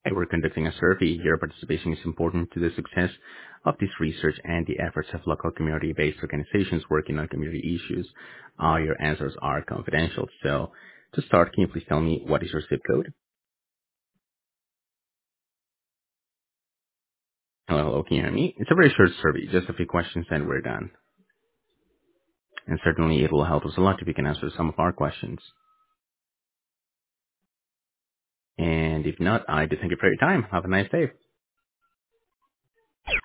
Hey, we're conducting a survey. Your participation is important to the success of this research and the efforts of local community-based organizations working on community issues. All your answers are confidential. So to start, can you please tell me what is your zip code? Hello, hello, can you hear me? It's a very short survey, just a few questions and we're done. And certainly it will help us a lot if you can answer some of our questions. And if not, I do thank you for your time. Have a nice day.